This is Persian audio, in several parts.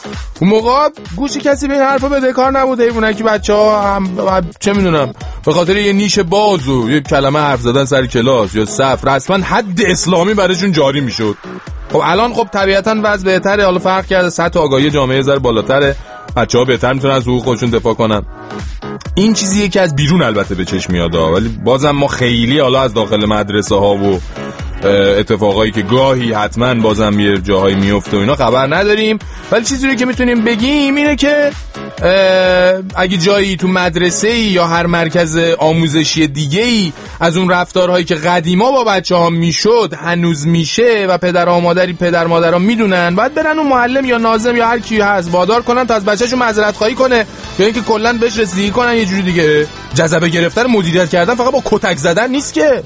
اون موقع گوش کسی به این حرفا بدهکار نبود. حیوانه که بچه‌ها هم چه میدونم به خاطر یه نیش باز و یه کلمه حرف زدن سر کلاس یا صف رسما حد اسلامی براشون جاری میشد. خب الان خب طبیعتاً وضع بهتره، حالا فرق کرده، سطح آگاهی جامعه ذره بالاتره، بچه‌ها بهتر میتونن از حقوق خودشون دفاع کنن. این چیزیه که از بیرون البته به چشم میاد، ولی بازم ما خیلی حالا از داخل مدرسه ها و اتفاقایی که گاهی حتما بازم یه جاهایی میفته و اینا خبر نداریم. ولی چیزی رو که میتونیم بگیم اینه که اگه جایی تو مدرسه یا هر مرکز آموزشی دیگه‌ای از اون رفتارهایی که قدیما با بچه‌ها میشد هنوز میشه و پدر مادرها میدونن، باید برن اون معلم یا ناظم یا هر کی هست وادار کنن تا از بچه‌شون معذرت خواهی کنه یا اینکه کلا بهش رسیدگی کنن یه جوری دیگه. جذبه گرفتن مدیریت کردن فقط با کتک زدن نیست که.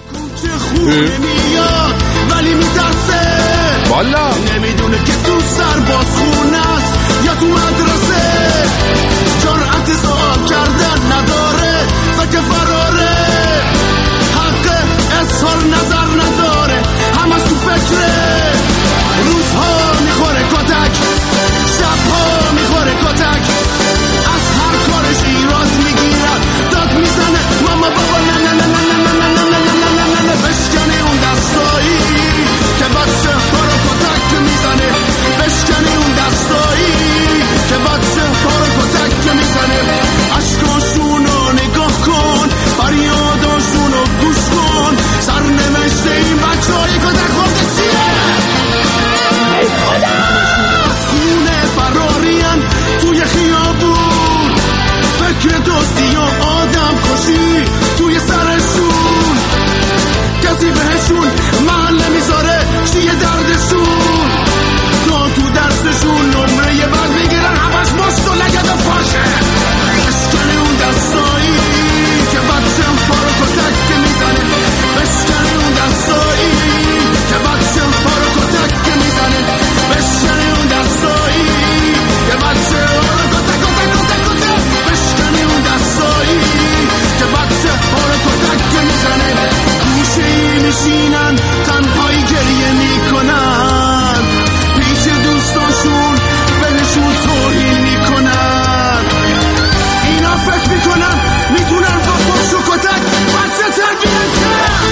ولی میترسه والا نمیدونه که تو سرباز خونه است یا تو مدرسه، جرأت سوال کردن نداره، سکه فراره، حق اظهار نظر نداره، همه تو فکره، روزها میخوره کتک، شبها میخوره کتک، از هر کارش ایراد میگیرد، داد میزنه ماما بابا نه نه نه نه نه نه نه نه نه نه نه نه، بشکنی اون دستایی که بچه ها رو کتک میزنه، بشکنی اون دستایی که بچه ها رو کتک میزنه، عشقاشون رو نگاه کن، فریاداشون رو گوش کن، سرنوشته این بچه های کتک خورده چیه؟ ای خدا خونه فرارین توی خیابون، فکر دوستی و آدم کشی توی سرشون، کسی بهشون محل میذاره چیه دردشون، تو دستشون نمره بر میگیرن، همش مشت و لگد و پاشه، بشکنی اون دستایی که بچه ها رو کتک میزنه، بشکنی اون دستایی که بچه ها رو کتک میزنه، بشکنی اون دستایی که بچه ها رو کتک بشکنی اون دستایی که بچه ها رو کتک میزنه، گوشه‌ای میشینن تنهایی گریه میکنن، پیش دوستاشون بهشون توهین میکنن، اینا فکر میکنن میتونن با پاش و کتک بچه تربیت کنن.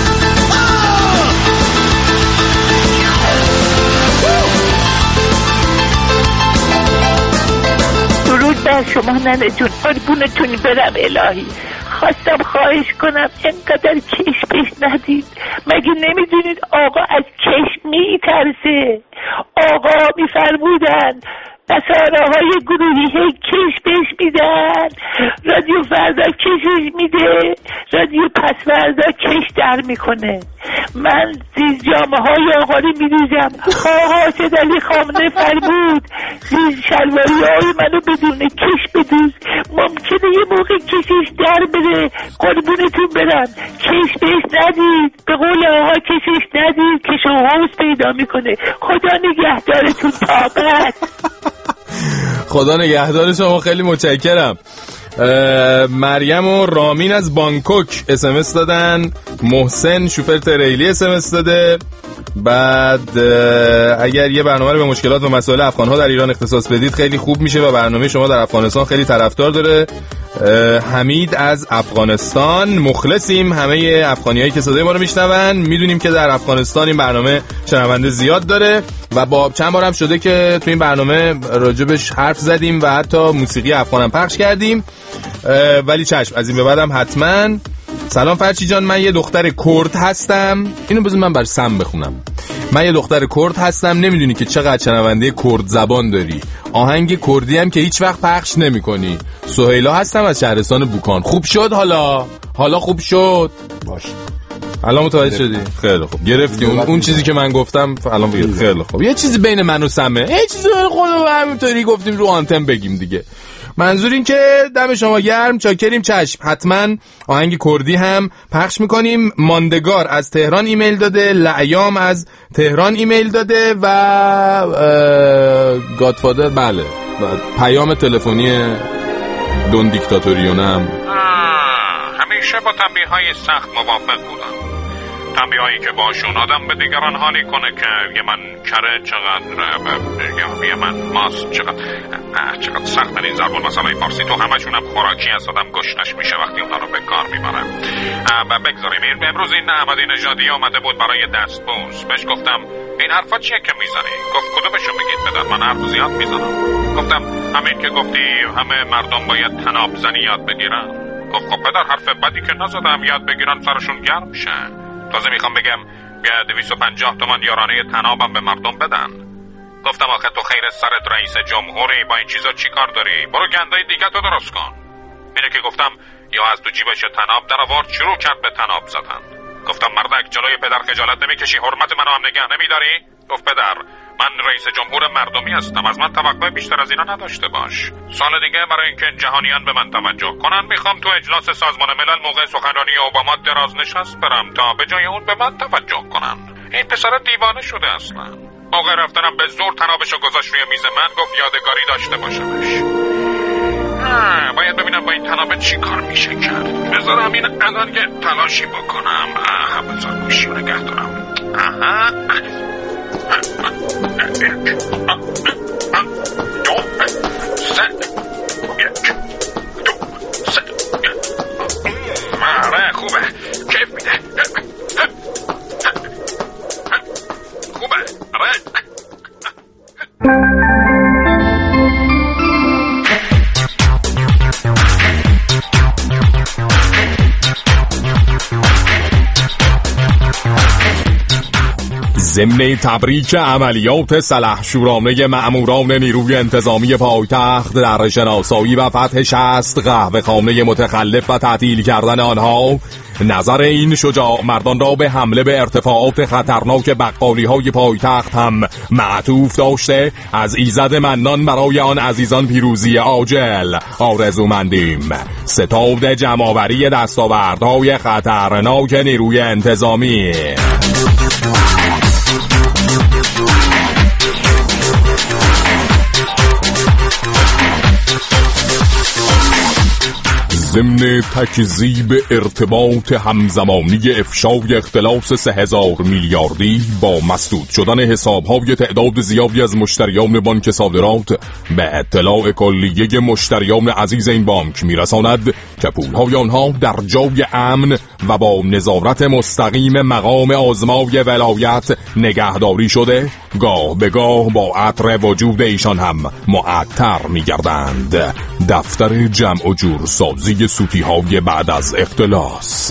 درود بر شما ننه جون، قربونتون برم الهی. خواستم خواهش کنم اینقدر چشم بهش ندید، مگه نمیدونید آقا از چشم میترسه؟ آقا میفرمودن نصاراهای گروهی هی کش بهش میدن، رادیو فردا کشش میده، رادیو پس فردا کش در میکنه. من زیز جامعه های آقا رو میدوزم، آقا سدلی خامنه فرمود زیز شلواری های منو بدون کش بدوز، ممکنه یه موقع کشش در بره، قربونتون برم کش بهش ندید، به قول آقا کشش ندید که شما پیدا میکنه. خدا نگهدارتون طاقت. خدا نگهدار شما، خیلی متشکرم. مریم و رامین از بانکوک اسمس دادن، محسن شوفر تریلی اسمس داده. بعد اگر یه برنامه رو به مشکلات و مسائل افغان‌ها در ایران اختصاص بدید خیلی خوب میشه و برنامه شما در افغانستان خیلی طرفدار داره. حمید از افغانستان، مخلصیم همه افغانیایی که صدای ما رو میشنون، میدونیم که در افغانستان این برنامه شنونده زیاد داره و با چند بارم شده که تو این برنامه راجبش حرف زدیم و حتی موسیقی افغانم پخش کردیم. ولی چشم از این به بعدم حتما. سلام فرچی جان، من یه دختر کرد هستم. اینو بذار من بر سم بخونم. من یه دختر کرد هستم، نمیدونی که چقدر شنونده کرد زبان داری، آهنگ کردی هم که هیچ وقت پخش نمی کنی. سهیلا هستم از شهرستان بوکان. خوب شد حالا خوب شد. باش الان متوجه شدی؟ خیلی خوب گرفتی اون چیزی که من گفتم الان بگیر. خیلی خوب، یه چیزی بین من و سمه، یه چیزی خودمون همینطوری گفتیم رو آنتن بگیم دیگه. منظور این که دم شما گرم، چاکریم. چشم حتما آهنگ کردی هم پخش میکنیم. ماندگار از تهران ایمیل داده، لعیام از تهران ایمیل داده و گادفادر بله پیام تلفنی دون دیکتاتوریونم. همیشه با تنبیه‌های سخت موافق بودم. تنبیه‌هایی که باشون آدم به دیگران حالی کنه که یه من کره چقدر یه من ماست چقدر سخت این ضرب المثل فارسی تو همشونم خوراکی است، آدم گشنش میشه وقتی اونا رو به کار میبره. بگذاریم امروز این احمدی نژادی اومده بود برای دستبوس. بهش گفتم این حرفا چیه که میزنی؟ گفت کدومشو میگید پدر؟ من حرف زیاد میزنم. گفتم همین که گفتی همه مردم باید طناب زنی یاد بگیرن. گفت خب پدر حرف بدی که نزدم، یاد بگیرن سرشون گرم شه. تازه میخوام بگم بیا 250 تومان یارانه طنابم به مردم بدن. گفتم آخه تو خیر سرت رئیس جمهوری، با این چیزا چی کار داری؟ برو گندای دیگه تو درست کن. اینه که گفتم یا از تو جیبش طناب در آورد شروع کرد به طناب زدن. گفتم مردک جلوی پدر خجالت نمیکشی؟ حرمت منو هم نگه نمیداری؟ گفت پدر من رئیس جمهور مردمی هستم، از من توقع بیشتر از اینا نداشته باش. سال دیگه برای اینکه جهانیان به من توجه کنن میخوام تو اجلاس سازمان ملل موقع سخنرانی اوباما دراز نشست برم تا به جای اون به من توجه کنن. این پسر دیوانه شده اصلا. موقع رفتنم به زور طنابشو گذاشت روی میز من، گفت یادگاری داشته باشمش. باید ببینم با این طناب چی کار میشه کرد. بذار همین الان یه تلاشی بکنم. بذار گوشی رو نگه دارم. آره خوبه، کیف میده. خوبه آره. ضمن تبریک عملیات سلحشورانه مأموران نیروی انتظامی پایتخت در شناسایی و فتح 60 قهوه‌خانه متخلف و تعطیل کردن آنها، نظر این شجاع مردان را به حمله به ارتفاعات خطرناک بقالی‌های پایتخت هم معطوف داشته از ایزد منان برای آن عزیزان پیروزی عاجل آرزومندیم. ستاد جمع‌آوری دستاوردهای خطرناک نیروی انتظامی. ضمن تکذیب ارتباط همزمانی افشای اختلاس 3000 میلیاردی با مسدود شدن حسابهای تعداد زیادی از مشتریان بانک صادرات به اطلاع کلیه مشتریان عزیز این بانک میرساند که پولهای آنها در جای امن و با نظارت مستقیم مقام آزمای ولایت نگهداری شده، گاه به گاه با عطر وجود ایشان هم معطر می‌گردند. دفتر جمع و جورسازی سوتی‌های بعد از اختلاس.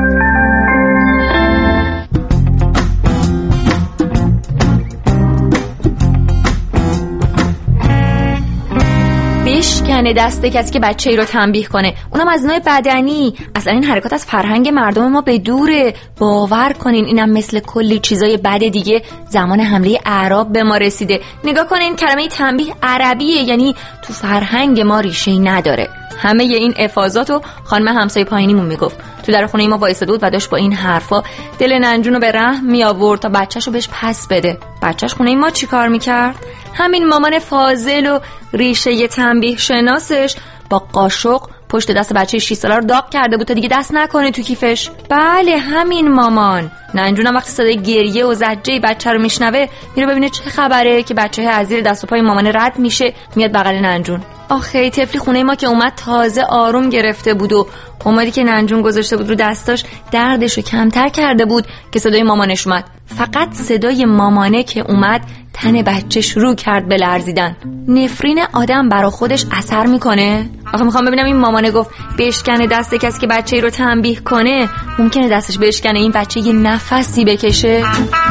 بشکنه دست کسی که بچه‌ای رو تنبیه کنه، اونم از نوع بدنی. اصلا این حرکات از فرهنگ مردم ما به دوره. باور کنین اینم مثل کلی چیزای بد دیگه زمان حمله اعراب به ما رسیده. نگاه کنین کلمه تنبیه عربیه، یعنی تو فرهنگ ما ریشه‌ای نداره. همه این افاضاتو خانم همسایه پایینیمون میگفت. تو در خونه ما وایساده بود و داشت با این حرفا دل ننجونو به رحم می آورد تا بچه‌شو بهش پس بده. بچه‌ش خونه ما چی کار میکرد؟ همین مامان فاضل و ریشه تنبیه شناسش با قاشق پشت دست بچه 6 ساله رو داغ کرده بود تا دیگه دست نکنه تو کیفش. بله همین مامان. ننجونم وقتی صدای گریه و زجه بچه رو میشنوه میره ببینه چه خبره که بچه از زیر دست و پای مامان رد میشه میاد بغل ننجون. آخه طفلی خونه ما که اومد تازه آروم گرفته بود و اومدی که ننجون گذاشته بود رو دستاش دردشو کمتر کرده بود که صدای مامانش اومد. فقط صدای مامانه که اومد تن بچه شروع کرد به لرزیدن. نفرین آدم برا خودش اثر میکنه؟ آخه میخوام ببینم این مامانه گفت بشکنه دست کسی که بچه‌ای رو تنبیه کنه، ممکنه دستش بشکنه این بچه یه نفسی بکشه؟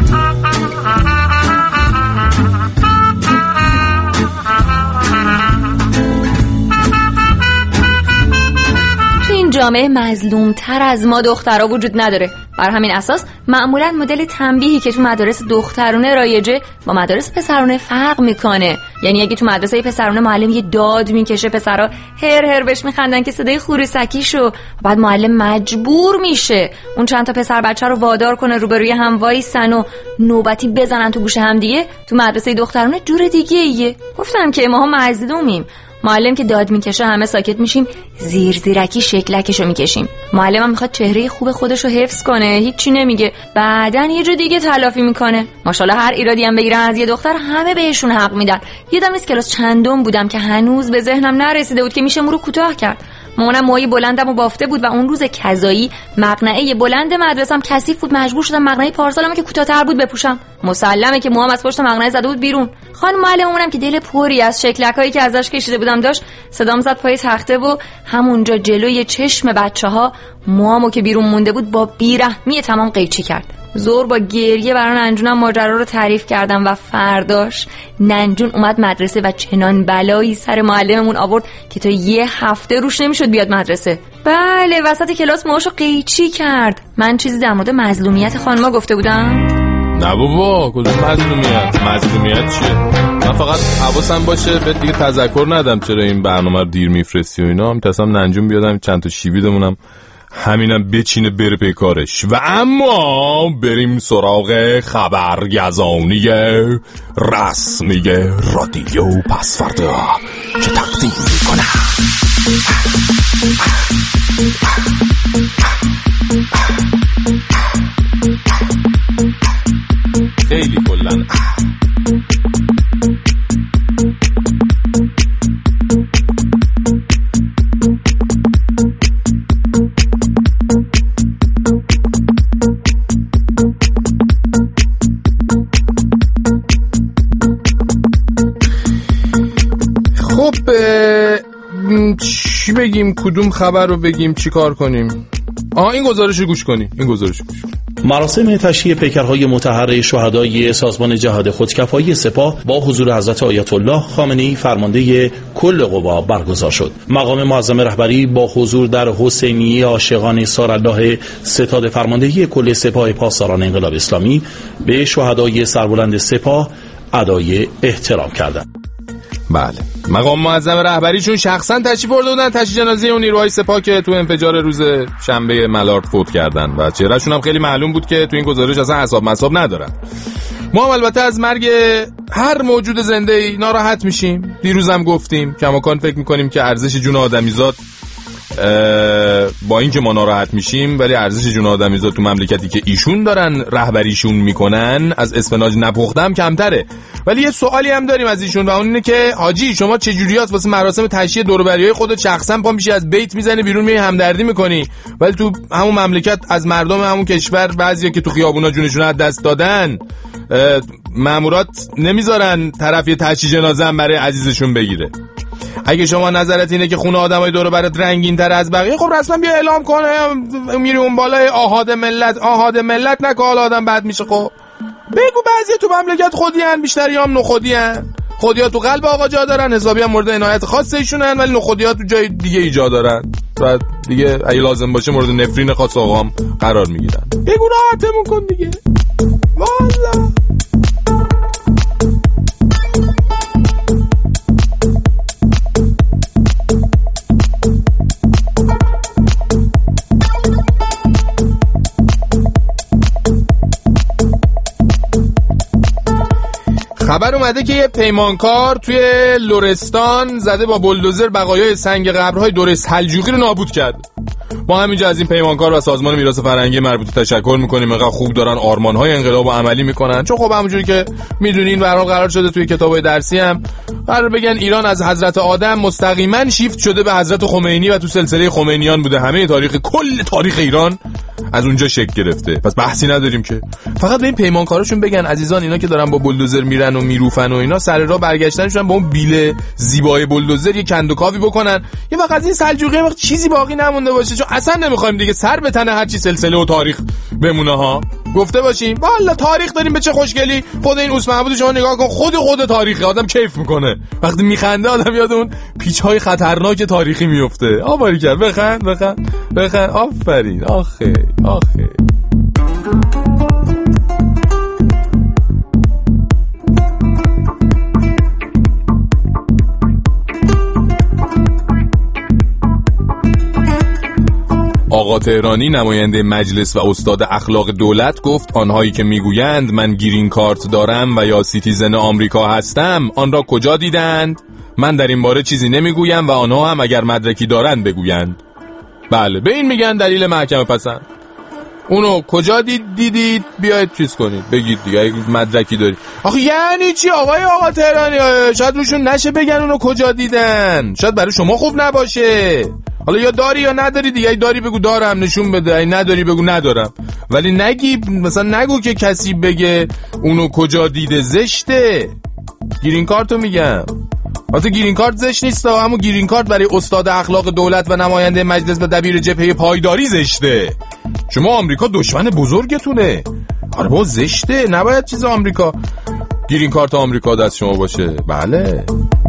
جامعه مظلوم تر از ما دخترها وجود نداره. بر همین اساس معمولا مدل تنبیهی که تو مدارس دخترونه رایجه با مدارس پسرونه فرق میکنه. یعنی اگه تو مدرسه پسرونه معلم یه داد میکشه، پسرها هر هر بهش میخندن که صدای خوریسکیشو، بعد معلم مجبور میشه اون چند تا پسر بچه رو وادار کنه روبروی هم وایسن و نوبتی بزنن تو گوش هم دیگه. تو مدرسه دخترونه جور دیگه ایه. گفتم که ماها مظلومیم. معلم که داد میکشه همه ساکت میشیم، زیرکی شکلکشو میکشیم. معلمم میخواد چهره خوب خودشو حفظ کنه، هیچی نمیگه، بعدن یه جو دیگه تلافی میکنه. ماشاءالله هر ایرادی هم بگیرن از یه دختر همه بهشون حق میدن. یادم نیست کلاس چندم بودم که هنوز به ذهنم نرسیده بود که میشه مو رو کوتاه کرد. مامانم موهای بلندمو بافته بود و اون روز کذایی مقنعه بلند مدرسم کثیف بود، مجبور شدم مقنعه پارسالمو که کوتاه‌تر بود بپوشم. مسلمه که موام از پشت مقنعه زده بود بیرون. خانم معلممونم که دل پری از شکلکایی که ازش کشیده بودم داشت، صدام زد پای تخته و همونجا جلوی چشم بچه‌ها موامو که بیرون مونده بود با بیرحمی تمام قیچی کرد. زور با گریه برای ننجونم ماجرا رو تعریف کردم و فرداش ننجون اومد مدرسه و چنان بلایی سر معلممون آورد که تا یه هفته روش نمیشد بیاد مدرسه. بله وسط کلاس موهاشو قیچی کرد. من چیزی در مورد مظلومیت خانما گفته بودم؟ نه بابا، کدوم مظلومیت چیه؟ من فقط حواسم باشه به دیگه تذکر ندم چرا این برنامه رو دیر میفرستی و اینا. می‌ترسم ننجون بیادم چند تا شیویدمونم همینم بچینه بره به کارش. و اما بریم سراغ خبرگزانی رسمی رادیو پسوردا که تقدیم میکنه خیلی کلن چی بگیم؟ کدوم خبر رو بگیم؟ چی کار کنیم؟ این گزارش رو گوش کنی. مراسم تشییع پیکرهای مطهر شهدای سازمان جهاد خودکفایی سپاه با حضور حضرت آیت الله خامنه‌ای فرمانده کل قوا برگزار شد. مقام معظم رهبری با حضور در حسینیه عاشقان سارالله ستاد فرماندهی کل سپاه پاسداران انقلاب اسلامی به شهدای سربلند سپاه ادای احترام کردند. بله، مقام معظم رهبریشون شخصا تشریف برده بودن تشییع جنازه اون نیروهای سپاه که تو انفجار روز شنبه ملارد فوت کردن و چهرهشون هم خیلی معلوم بود که تو این گزارش اصلا حساب مصاب ندارن. ما هم البته از مرگ هر موجود زنده‌ای ناراحت میشیم. دیروزم گفتیم کماکان فکر میکنیم که ارزش جون آدمیزاد با این که ما ناراحت میشیم ولی ارزش جون آدمیزاد تو مملکتی که ایشون دارن رهبریشون میکنن از اسفناج نپختم کمتره. ولی یه سوالی هم داریم از ایشون و اون اینه که حاجی شما چجوریات واسه مراسم تشییع دور و بریای خودت شخصا پا میشی از بیت میزنی بیرون میای همدردی میکنی، ولی تو همون مملکت از مردم همون کشور بعضیا که تو خیابونا جونشون از دست دادن مامورات نمیذارن طرف یه تشییع جنازه هم برای عزیزشون بگیره. اگه شما نظرت اینه که خونه آدمای دور و برت رنگین تر از بقیه، خب رسما بیا اعلام کنه میری اون بالای آحاد ملت نکه حال آدم بد میشه. خب بگو بعضی تو مملکت خودیان، بیشتری هم نخودیان. خودیا تو قلب آقا جا دارن، حسابی هم مورد عنایت خاص ایشونن، ولی نخودیا تو جای دیگه ایجا دارن و دیگه اگه لازم باشه مورد نفرین خاص آقا هم قرار میگیرن. بگو راحتمون کن دیگه والله. خبر اومده که یه پیمانکار توی لرستان زده با بولدوزر بقایای سنگ قبرهای دوره سلجوقی رو نابود کرد. ما همینجا از این پیمانکار و سازمان میراث فرهنگی مربوطه تشکر میکنیم. اینقدر خوب دارن آرمان‌های انقلاب رو عملی میکنن، چون خب همونجوری که میدونین به هر حال قرار شده توی کتابای درسی هم قرار بگن ایران از حضرت آدم مستقیما شیفت شده به حضرت خمینی و تو سلسله خمینیان بوده. همه کل تاریخ ایران از اونجا شکل گرفته. پس بحثی نداریم که. فقط به این پیمانکاراشون بگن عزیزان اینا که دارن با بولدوزر میرن و میروفن و اینا سر راه برگشتنشون با اون بیل زیبای بولدوزر یه کندوکاوی بکنن. یه وقت از این سلجوقی وقت چیزی باقی نمونده باشه، چون اصلا نمیخوایم دیگه سر به تن هر چی سلسله و تاریخ بمونه ها. گفته باشیم والا تاریخ داریم به چه خوشگلی. خود این اوس محمود شما نگاه کن، خود تاریخی آدم کیف میکنه. وقتی میخنده آدم یاد اون پیچ‌های خطرناک تاریخی میفته. آباری کرد بخند آفرین. آخه آقا تهرانی نماینده مجلس و استاد اخلاق دولت گفت آنهایی که میگویند من گرین کارت دارم و یا سیتیزن آمریکا هستم آن را کجا دیدند؟ من در این باره چیزی نمیگویم و آنها هم اگر مدرکی دارند بگویند. بله به این میگن دلیل محکمه پسند. اونو کجا دیدید بیاید چیز کنید بگید دیگه اگه مدرکی دارید. آخه یعنی چی آقا تهرانی؟ شاید روشون نشه بگن اونو کجا دیدن، شاید برای شما خوب نباشه. حالا یا داری یا نداری دیگه. ای داری بگو دارم نشون بده، ای نداری بگو ندارم. ولی نگی مثلا نگو که کسی بگه اونو کجا دیده، زشته. گرین کارتو میگم. البته گرین کارت زشت نیست، اما گرین کارت برای استاد اخلاق دولت و نماینده مجلس و دبیر جبهه پایداری زشته. شما آمریکا دشمن بزرگتونه. آره با زشته، نباید چیز آمریکا گرین کارت آمریکا دست شما باشه. بله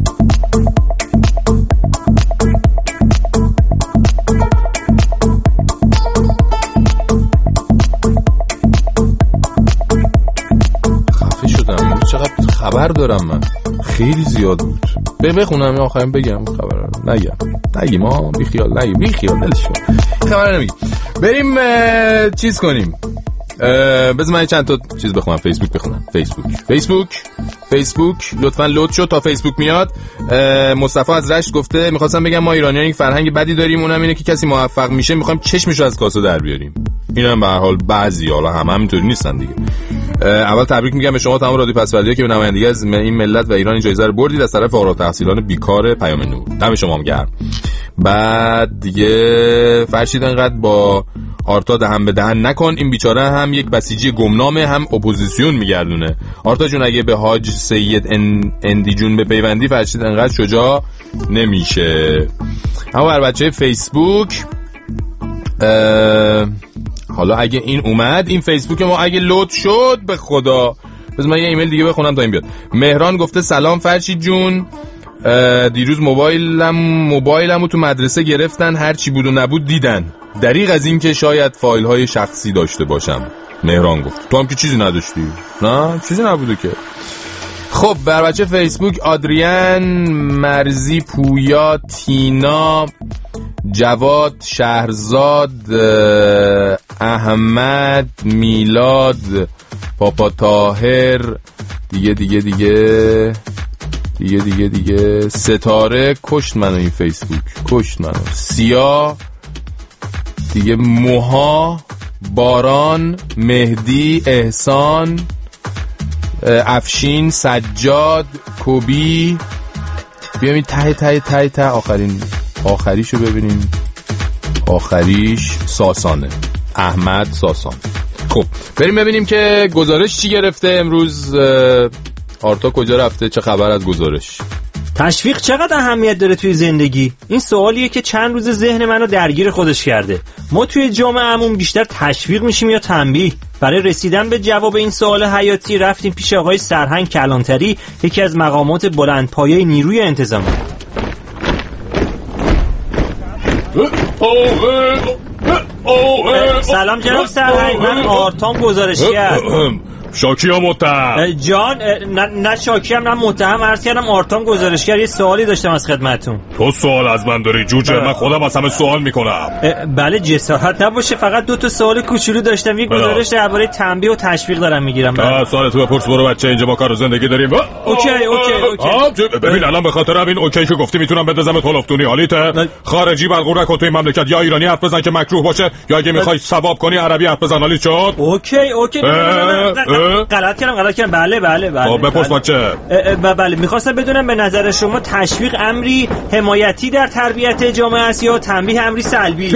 خفه شدم. چقدر خبر دارم من، خیلی زیاد بود. بخونم یا آخرین بگم خبر رو نگیم ما بیخیال دلش کن خبر نمیگیم. بریم چیز کنیم. بذار من چند تا چیز بخونم. فیسبوک بخونم. فیسبوک لطفاً لود شد تا فیسبوک میاد. مصطفی از رشت گفته میخواستم بگم ما ایرانی‌ها یک فرهنگ بدی داریم، اونم اینه که کسی موفق میشه میخوایم چشمشو از کاسه در بیاریم. اینم به هر حال بعضی، حالا همه همینطوری نیستن دیگه. اول تبریک میگم به شما تمام رادیو پسوردی‌ها که به نمایندگی از این ملت و ایران جایزه رو بردید از طرف فارغ التحصیلان بیکار پیام نور. دم شما هم گرم. بعد دیگه فرشید انقدر با آرتا دهن به دهن نکن، این بیچاره هم یک بسیجی گمنامه هم اپوزیسیون میگردونه. آرتا جون اگه به حاج سید اندی جون به پیوندی، فرشید انقدر شجاع نمیشه. اما بر بچه فیسبوک حالا اگه این اومد، این فیسبوک ما اگه لود شد به خدا، بذار من یه ایمیل دیگه بخونم تا این بیاد. مهران گفته سلام فرشید جون، دیروز موبایلمو تو مدرسه گرفتن، هر چی بود و نبود دیدن، دریغ از این که شاید فایل های شخصی داشته باشم. مهران گفت تو هم که چیزی نداشتی؟ نه چیزی نبوده که. خب بر بچه فیسبوک آدریان، مرزی، پویا، تینا، جواد، شهرزاد، احمد، میلاد، پاپا طاهر، دیگه ستاره کشت منو، این فیسبوک کشت منو، سیاه دیگه، موها، باران، مهدی، احسان، افشین، سجاد، کوبی. بیام این ته آخریشو ببینیم. آخریش ساسانه، احمد ساسان. خب بریم ببینیم که گزارش چی گرفته امروز. آرتا کجا رفته؟ چه خبر از گزارش؟ تشویق چقدر اهمیت داره توی زندگی؟ این سوالیه که چند روز ذهن منو درگیر خودش کرده. ما توی جامعهمون بیشتر تشویق میشیم یا تنبیه؟ برای رسیدن به جواب این سوال حیاتی رفتیم پیش آقای سرهنگ کلانتری، یکی از مقامات بلندپایه نیروی انتظامی. سلام جناب سرهنگ، من آرتام گزارشگر. شاکی یا متهم؟ جان نه شاکی هم نه متهم، عرض کردم آرتام گزارشگر. یه سوالی داشتم از خدمتتون. تو سوال از من داری جوجه؟ من خودم از همه سوال میکنم. بله جسارت نباشه، فقط 2 تا سوال کوچولو داشتم. یه گزارش درباره تنبیه و تشویق دارم میگیرم. سوال تو بپرس برو بچه، اینجا ما کار زندگی داریم. اوکی. ببین الان به خاطر همین اوکی که گفتی میتونم بندازم تلفتونی. حالیته خارجی برقور نکن توی مملکت، یا ایرانی حرف بزن که مکروه باشه، یا اگه میخوای ثواب کنی عربی حرف بزن. حالی شد؟ اوکی غلط کردم. بله بپرس بچه. بله میخواستم بدونم به نظر شما تشویق امری حمایتی در تربیت جامعه است یا تنبیه امری سلبی؟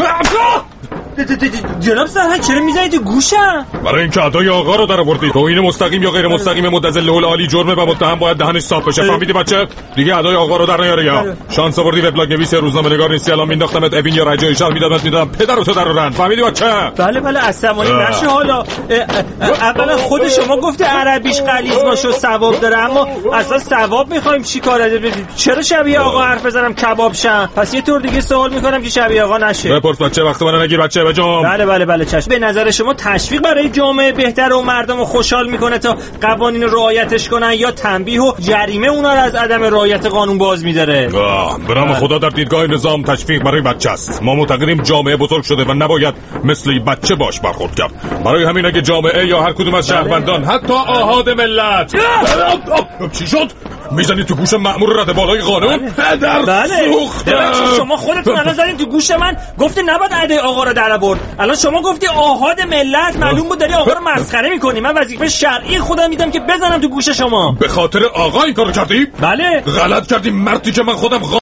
جناب سرهنگ چرا میزنید تو گوشم؟ برای اینکه ادای آقا رو در آوردی. توهین مستقیم یا غیر مستقیم مدعی العالی جرمه و متهم باید دهنش صاف بشه. فهمیدی بچه؟ دیگه ادای آقا رو در نیاره. یا شانس آوردی وبلاگ نویس روزنامه نگار نیستی، الان مینداختمت ابین یا رجای شهر میدادم پدرتو درارن. فهمیدی بچه؟ بله عصبانی نشه. حالا اولا خود شما گفته عربیش غلیظ باشه ثواب داره، اما اصلا ثواب میخوایم چیکار؟ چرا شبیه آقا حرف بزنم کباب شم؟ پس یه طور دیگه سوال میکنم که شبیه آقا نشه. بپرس بچه، وقت منو نگیر بچه. بجام بله چشم. به نظر شما تشویق برای جامعه بهتره و مردم رو خوشحال میکنه تا قوانین رو رعایتش کنن، یا تنبیه و جریمه اونا رو از عدم رعایت قانون باز می‌داره؟ برام خدا در دیدگاه نظام تشویق برای بچه است. ما معتقدیم جامعه بزرگ شده و نباید مثل بچه باش برخورد کرد. برای همین اگه جامعه یا هر کدوم از شهروندان حتی آحاد ملت چی شد؟ میزنی تو گوش مأمور رده بالای قانون؟ پدر سوخته. شما خودتون الان زدین تو گوش من، گفتی نباید ادای آقا رو در آورد. الان شما گفتی آحاد ملت، معلوم بود داری آقا رو مسخره میکنی. من وظیفه شرعی خودم میدم که بزنم تو گوش شما. به خاطر آقا این کارو کردی؟ بله. غلط کردی مردی که من خودم